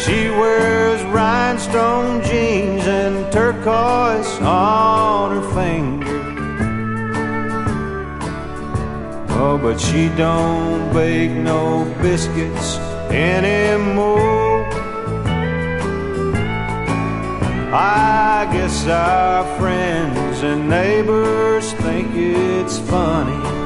She wears rhinestone jeans and turquoise on her finger. Oh, but she don't bake no biscuits anymore. I guess our friends and neighbors think it's funny